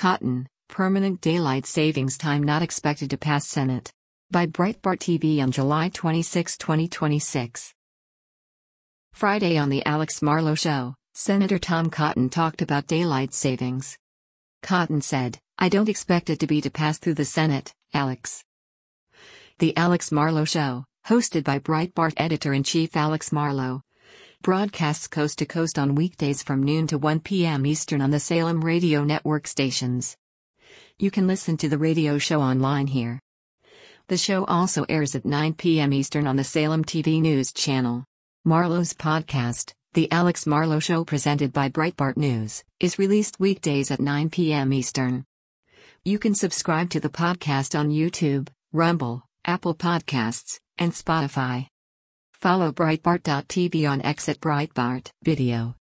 Cotton, Permanent Daylight Savings Time Not Expected to Pass Senate. By Breitbart TV on July 26, 2026. Friday on The Alex Marlow Show, Senator Tom Cotton talked about daylight savings. Cotton said, "I don't expect it to pass through the Senate, Alex." The Alex Marlow Show, hosted by Breitbart editor-in-chief Alex Marlow, broadcasts coast to coast on weekdays from noon to 1 p.m. Eastern on the Salem Radio Network stations. You can listen to the radio show online here. The show also airs at 9 p.m. Eastern on the Salem TV News channel. Marlow's podcast, The Alex Marlow Show presented by Breitbart News, is released weekdays at 9 p.m. Eastern. You can subscribe to the podcast on YouTube, Rumble, Apple Podcasts, and Spotify. Follow Breitbart.tv on X at Breitbart Video.